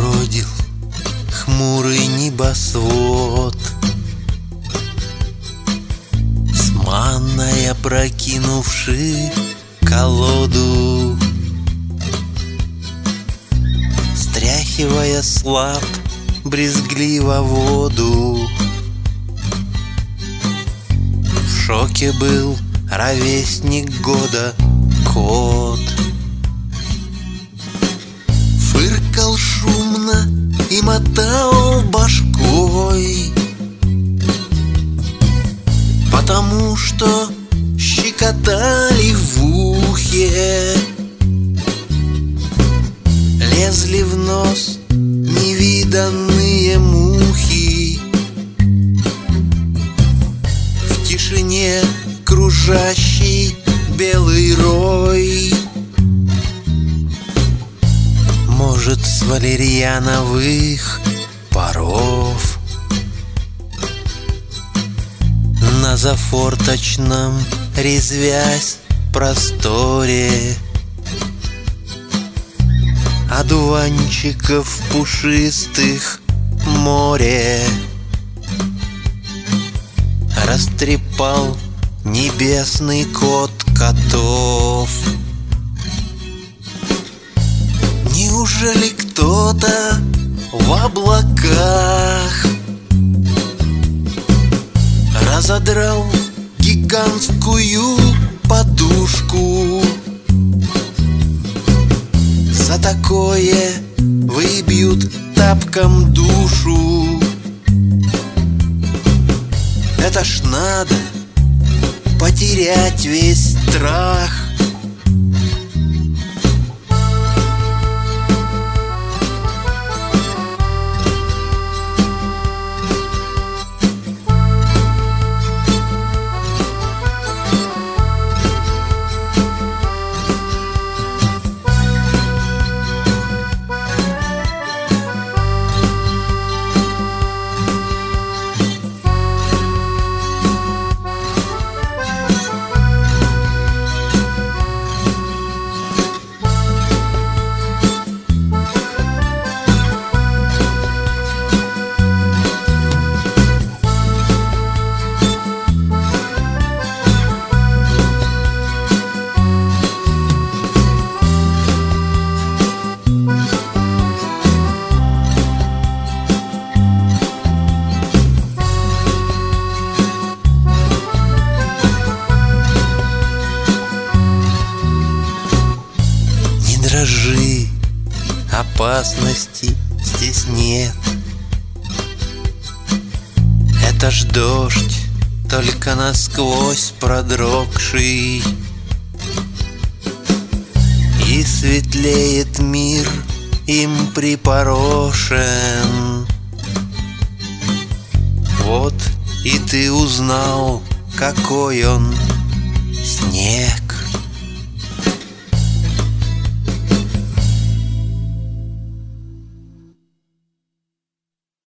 бродил хмурый небосвод, с манной опрокинувши колоду, стряхивая слаб брезгливо воду. В шоке был ровесник года кот, фыркал шумно и мотал башкой, потому что щекотали в ухе, лезли в нос невиданные мухи. В тишине кружащий белый рой, может, с валерьяновых паров на зафорточном резвясь просторе одуванчиков пушистых море растрепал небесный кот котов. Неужели кто-то в облаках разодрал гигантскую подушку? За такое выбьют тапком душу. Это ж надо потерять весь страх. Дрожи, опасности здесь нет. Это ж дождь, только насквозь продрогший, и светлеет мир им припорошен. Вот и ты узнал, какой он снег.